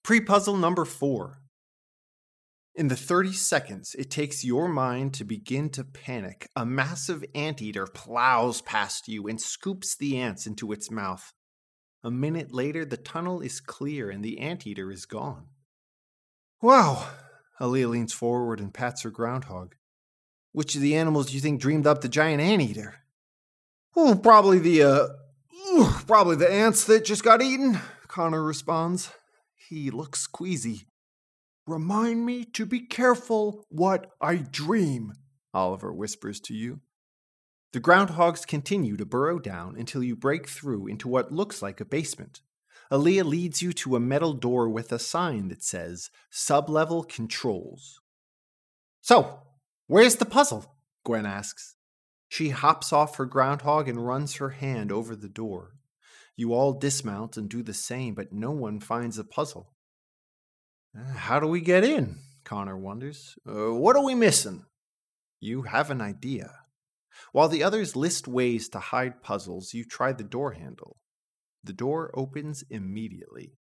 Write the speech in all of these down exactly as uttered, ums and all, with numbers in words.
Pre-puzzle number four. In the thirty seconds it takes your mind to begin to panic, a massive anteater plows past you and scoops the ants into its mouth. A minute later, the tunnel is clear and the anteater is gone. Wow! Aaliyah leans forward and pats her groundhog. Which of the animals do you think dreamed up the giant anteater? Oh, probably the, uh, probably the ants that just got eaten, Connor responds. He looks queasy. Remind me to be careful what I dream, Oliver whispers to you. The groundhogs continue to burrow down until you break through into what looks like a basement. Aaliyah leads you to a metal door with a sign that says, Sublevel Controls. So, where's the puzzle? Gwen asks. She hops off her groundhog and runs her hand over the door. You all dismount and do the same, but no one finds a puzzle. How do we get in? Connor wonders. Uh, what are we missing? You have an idea. While the others list ways to hide puzzles, you try the door handle. The door opens immediately.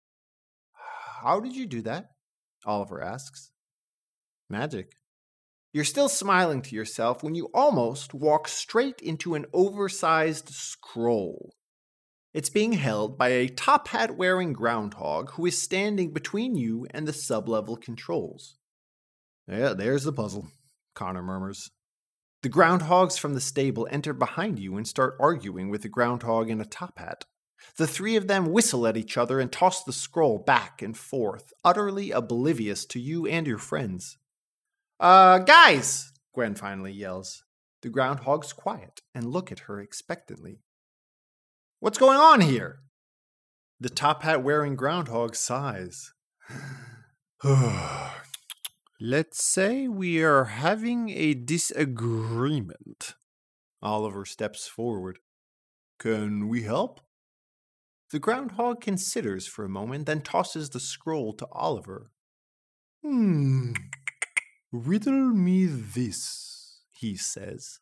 How did you do that? Oliver asks. Magic. You're still smiling to yourself when you almost walk straight into an oversized scroll. It's being held by a top hat wearing groundhog who is standing between you and the sub-level controls. Yeah, there's the puzzle, Connor murmurs. The groundhogs from the stable enter behind you and start arguing with the groundhog in a top hat. The three of them whistle at each other and toss the scroll back and forth, utterly oblivious to you and your friends. Uh, guys, Gwen finally yells. The groundhogs quiet and look at her expectantly. What's going on here? The top hat wearing groundhog sighs. Let's say we are having a disagreement. Oliver steps forward. Can we help? The groundhog considers for a moment, then tosses the scroll to Oliver. Hmm. Riddle me this, he says.